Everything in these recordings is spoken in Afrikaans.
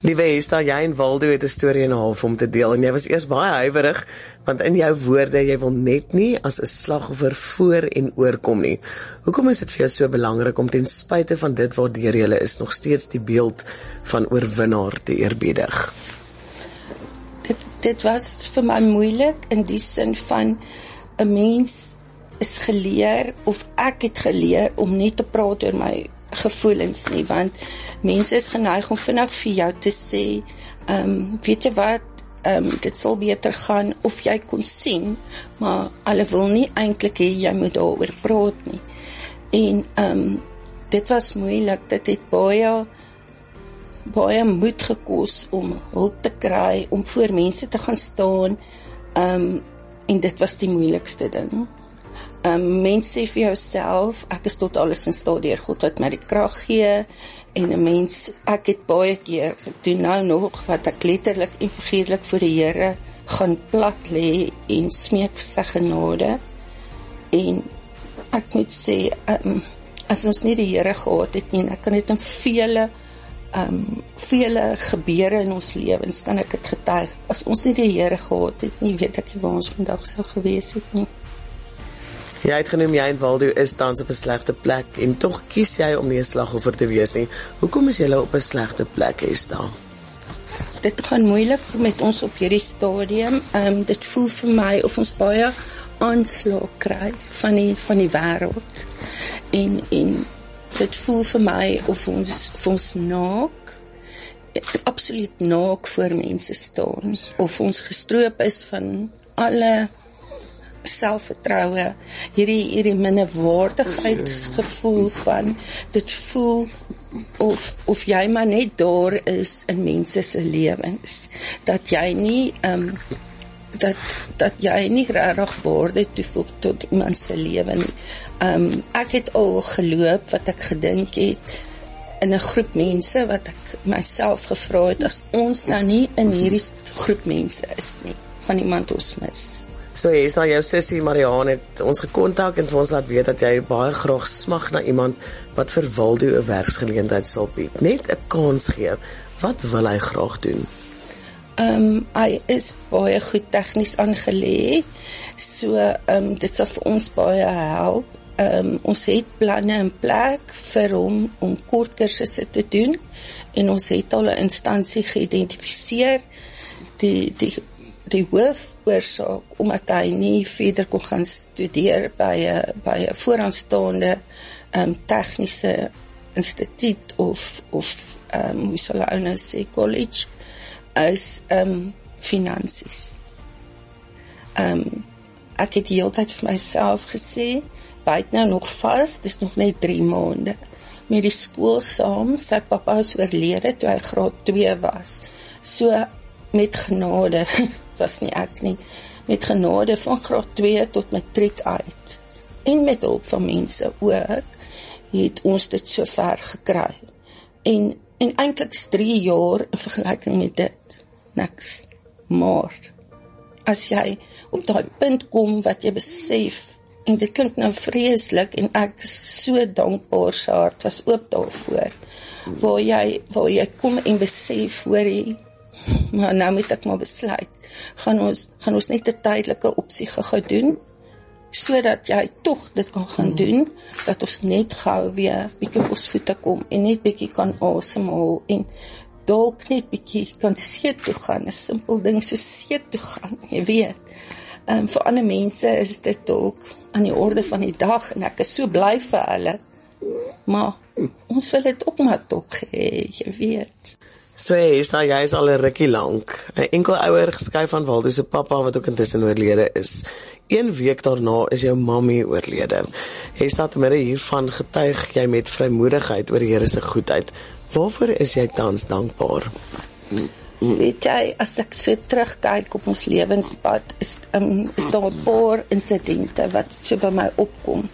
Liewe Hester, jy en Waldo het 'n storie en 'n half om te deel en jy was eers baie huiwerig, want in jou woorde, jy wil net nie as 'n slagoffer voor en oorkom nie. Hoekom is dit vir jou so belangrik om ten spyte van dit waardeur jy is, nog steeds die beeld van oorwinnaar te eerbiedig? Dit was vir my moeilik in die sin van 'n mens is geleer, of ek het geleer om nie te praat oor my gevoelens nie, want mense is geneig om vinnig vir jou te sê, weet jy wat, dit sal beter gaan, of jy kon sien, maar hulle wil nie eintlik hê jy moet daaroor praat nie. En dit was moeilik, dit het baie moed gekos om hulp te kry, om voor mense te gaan staan, en dit was die moeilikste ding. Mens sê vir jouself, ek is tot alles in staat deur God wat my die krag gee, en 'n mens, ek het baie keer gedoen nou nog, wat ek letterlik en figuurlik voor die Here gaan plat lê en smeek vir sy genade, en ek moet sê, as ons nie die Here gehad het nie, en ek kan dit in vele gebeure in ons lewens, kan ek dit getuig, as ons nie die Here gehad het nie, weet ek nie waar ons vandag sou gewees het nie. Jy het genoem, jy en Waldo is tans op 'n slegte plek, en tog kies jy om nie 'n slagoffer te wees nie. Hoekom is jy op 'n slegte plek, Hester? Dit gaan moeilik met ons op hierdie stadium. Dit voel vir my of ons baie aanslag kry van die wêreld. En dit voel vir my of ons naak, absoluut naak voor mense staan, of ons gestroop is van alle selfvertroue, hierdie minderwaardigheidsgevoel van, dit voel of jy maar net daar is in mense se lewens, dat jy nie dat jy nie regtig waarde toevoeg tot iemand se lewe nie. Ek het al geloop wat ek gedink het in 'n groep mense, wat ek myself gevra het, as ons nou nie in hierdie groep mense is nie, van iemand ons mis. So Hester, jou sussie Mariaan het ons gekontak en vir ons laat weet dat jy baie graag smag na iemand wat vir Waldo 'n werksgeleentheid sal bied. Net 'n kans gee. Wat wil hy graag doen? Hy is baie goed tegnies aangelê, so dit sal vir ons baie help. Ons het planne in plek vir hom om kort kursusse te doen, en ons het al 'n instansie geïdentifiseer, die hoofoorsaak, omdat hy nie verder kon gaan studeer by 'n vooraanstaande tegniese instituut of hoe sal hy nou sê, college, is finansies. Ek het die hele tyd vir myself gesê, byt nou nog vas, dis nog net 3 maande. Met die skool saam, sy pappa is oorlede toe hy graad 2 was. So met genade, was nie ek nie, met genade van graad 2 tot matriek uit, en met hulp van mense ook, het ons dit so ver gekry. En eintlik is 3 jaar in vergelyking met dit niks. Maar as jy op daai punt kom wat jy besef, en dit klink nou vreeslik, en ek is so dankbaar, sy hart was oop daarvoor, waar jy kom en besef, hoorie, maar nou moet ek maar besluit, gaan ons net 'n tydelike opsie gou doen, sodat jy toch dit kan gaan doen, dat ons net gou weer bietjie op ons voete kom, en net bietjie kan asemhaal, en dalk net bietjie kan see toe gaan, 'n simpel ding so see toe gaan, jy weet. Vir ander mense is dit dalk aan die orde van die dag, en ek is so bly vir hulle, maar ons wil dit ook maar toch hê, jy weet. So Hester, jy is al 'n rukkie lank, 'n enkel ouer geskuif van Waldo se pappa, wat ook intussen oorlede is. 1 week daarna is jou mammie oorlede. Hester, te midde hiervan getuig jy met vrymoedigheid oor die Here se goedheid. Waarvoor is jy tans dankbaar? Weet jy, as ek so terugkyk op ons lewenspad, is daar 'n paar insidente wat so by my opkom.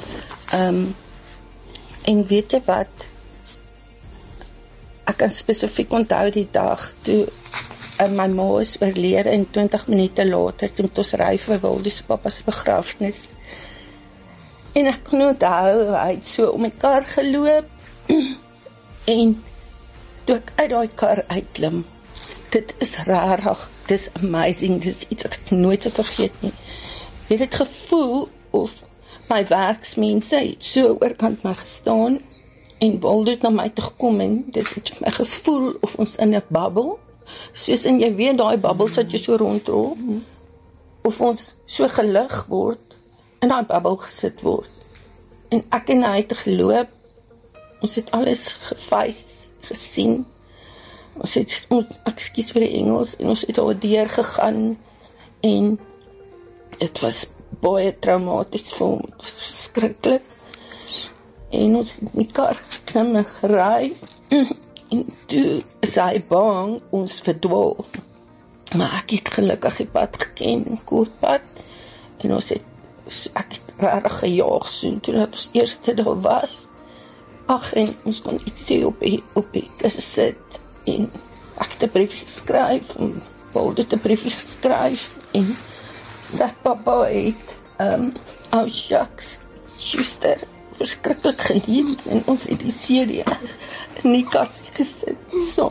En weet jy wat, ek kan spesifiek onthou die dag toe my ma is oorlede, en 20 minute later, toe ons ry vir Waldo se pappa se begrafnis. En ek kon onthou, hy het so om die kar geloop, en toe ek uit daai kar uitklim, dit is rarig, dit is amazing, dit is iets wat ek nooit sal vergeet nie. Het het gevoel of my werksmense het so oorkant my gestaan en Waldo het na my toe gekom en dit het my gevoel of ons in 'n bubbel, soos in jy weet daai bubbels wat jy so rondrol, of ons so gelig word, in daai bubbel gesit word. En ek en hy het geloop, ons het alles gefeis, gesien, ons het, ekskuus vir die Engels, en ons het al deur gegaan, en het was baie traumaties vir hom, het was verskriklik, en ons het in die kar geklim en geraai, en toe is hy bang, ons verdwaal, maar ek het gelukkig die pad geken, een koorpad, en ek het rarig gejaag soen, toe dat ons eerste daar was, en ons kon iets sê op die kus sit, en ek het 'n briefie geskryf, en Waldo het 'n briefie geskryf, en sy papa het, ou Jacques Schuster, verskriklik geniet, en ons het die CD in die kassie gesit, so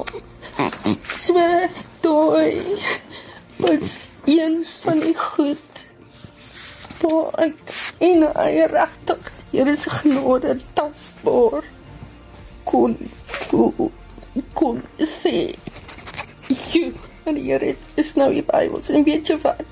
daai was een van die goed, waar ek en hy regtig Here se genade tasbaar kon voel, kon sê, en die Here is nou hier by ons, en weet jy wat,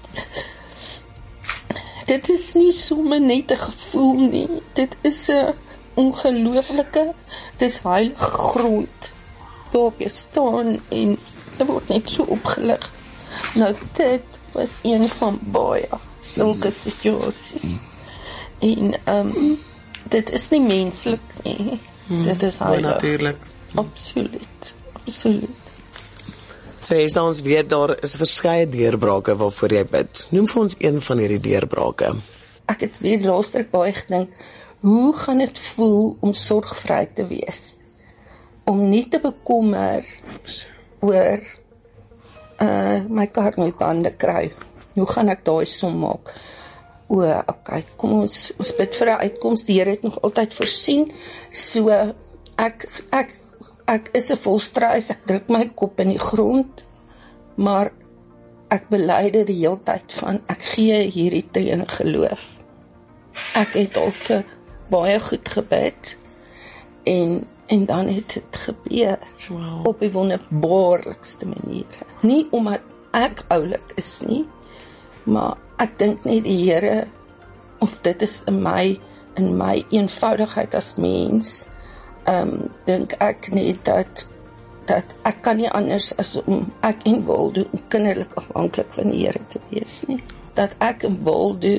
dit is nie sommer net 'n gevoel nie, dit is 'n ongelooflike, dit is heilige grond, waarop jy staan, en dit word net so opgelig. Nou dit was een van baie sulke situasies, en dit is nie menslik nie, dit is heilig. Natuurlijk. Absoluut. So jy sê ons weet, daar is verskeie deurbrake waarvoor jy bid. Noem vir ons een van hierdie deurbrake. Ek het weer laastig baie gedink, hoe gaan dit voel om sorgvry te wees? Om nie te bekommer oor my kar nooit bande kry. Hoe gaan ek daai som maak? Okay, kom ons bid vir 'n uitkoms, die Here het nog altyd voorsien, so ek is 'n volstruis, ek druk my kop in die grond, maar ek bely dit die hele tyd van, ek gee hierdie tree geloof. Ek het al vir baie goed gebid, en dan het dit gebeur, op die wonderbaarlikste maniere. Nie omdat ek oulik is nie, maar ek dink net die Here, of dit is in my eenvoudigheid as mens, dink ek net dat ek kan nie anders as om ek en Waldo kinderlik afhanklik van die Here te wees nie. Dat ek en Waldo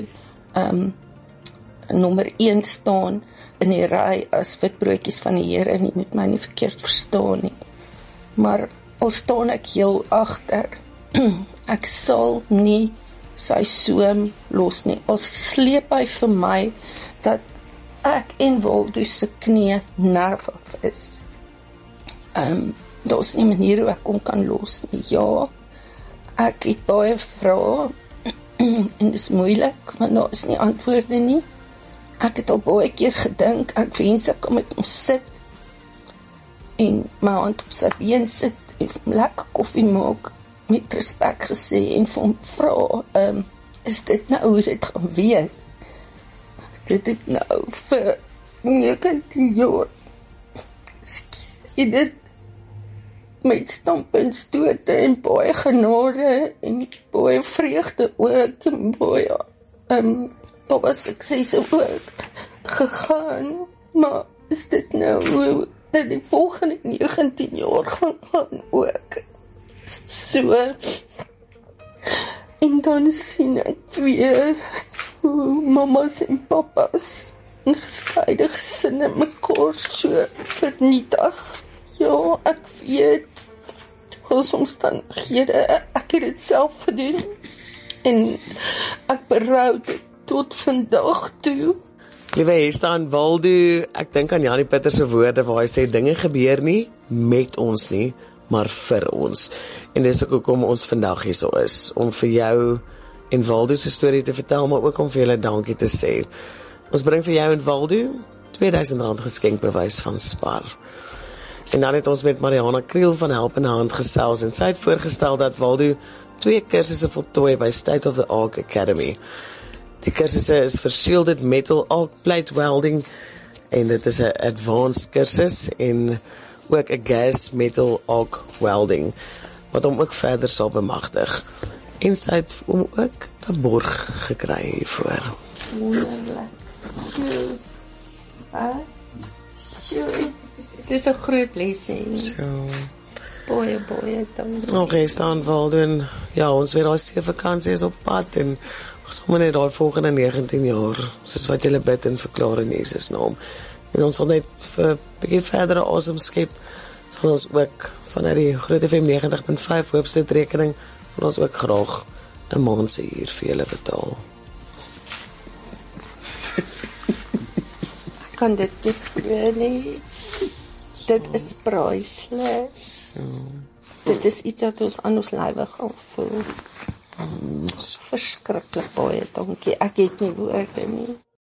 nommer 1 staan in die ry as witbroodjies van die Here, en jy moet my nie verkeerd verstaan nie. Maar al staan ek heel agter, ek sal nie sy soem los nie. Al sleep hy vir my dat ek en Waldo se knie nervig is. Daar's nie 'n manier hoe ek hom kan los nie. Ja, ek het baie vrae en dis moeilik, want daar is nie antwoorde nie. Ek het al baie keer gedink, ek wens ek kan met hom sit en my hand op sy been sit en vir hom lekker koffie maak, met respek gesê en vir hom vra, is dit nou hoe dit gaan wees? Dit het nou vir 19 jaar en dit met standpuntstote en baie genade en baie vreugde ook en baie baie suksese ook gegaan, maar is dit nou hoe dit die volgende 19 jaar gaan ook so, en dan sien ek weer hoe mamas en papas en geskeide gesinne mekaar so vernietig. Ja, ek weet, ons omstandighede, ek het dit self gedoen, en ek berou dit tot vandag toe. Liewe Hester en Waldo, ek dink aan Janie Pieter se woorde waar hy sê, dinge gebeur nie met ons nie, maar vir ons. En dis ook hoekom ons vandag hier so is, om vir jou en Waldo se storie te vertel, maar ook om vir julle dankie te sê. Ons bring vir jou en Waldo R2000 geskenkbewys van Spar. En dan het ons met Mariana Kriel van Help in Hand gesels en sy het voorgestel dat Waldo 2 kursusse voltooi by State of the Arc Academy. Die kursusse is vir shielded metal arc plate welding en dit is 'n advanced kursus en ook 'n gas metal arc welding wat hom ook verder sal bemagtig. En sy het hom ook 'n borg gekry hiervoor. Wonderlik. Sjoe. Dis 'n groot blessing. So, Baie dankie. okay, staan Waldo en ja, ons weet daai se vakansie is op pad en ons sommer net daai volgende 19 jaar, soos wat julle bid en verklaar in Jesus naam. En ons sal net vir 'n bietjie verdere asem skep, sal ons ook vanuit die Groot FM 90.5 hoofstoetrekening wil ons ook graag 'n maand se huur vir julle betaal. Kan dit nie glo nie. Dit is priceless. Dit is iets wat ons aan ons lywe gaan voel. Verskriklik baie dankie. Ek het nie woorde nie.